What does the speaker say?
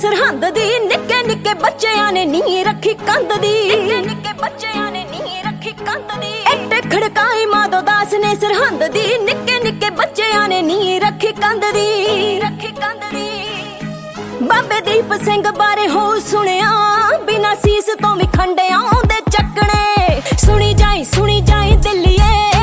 ਸਰਹੰਦ ਦੀ ਨਿੱਕੇ ਨਿੱਕੇ ਬੱਚਿਆਂ ਨੇ ਨੀ ਰੱਖੀ ਕੰਧ ਦੀ, ਨਿੱਕੇ ਨਿੱਕੇ ਬੱਚਿਆਂ ਨੇ ਨੀ ਰੱਖੀ ਕੰਧ ਦੀ। ਐਡੇ ਖੜਕਾਈ ਮਾਧੋ ਦਾਸ ਨੇ ਸਰਹੰਦ ਦੀ ਨਿੱਕੇ ਨਿੱਕੇ ਬੱਚਿਆਂ ਨੇ ਨੀ ਰੱਖੀ ਕੰਧ ਦੀ, ਰੱਖੀ ਕੰਧ ਦੀ। ਬਾਬੇ ਦੀਪ ਸਿੰਘ ਬਾਰੇ ਹੋ ਸੁਣਿਆ, ਬਿਨਾਂ ਸੀਸ ਤੋਂ ਵੀ ਖੰਡੇ ਆਉਂਦੇ ਚੱਕਣੇ। ਸੁਣੀ ਜਾਈ ਦਿੱਲੀਏ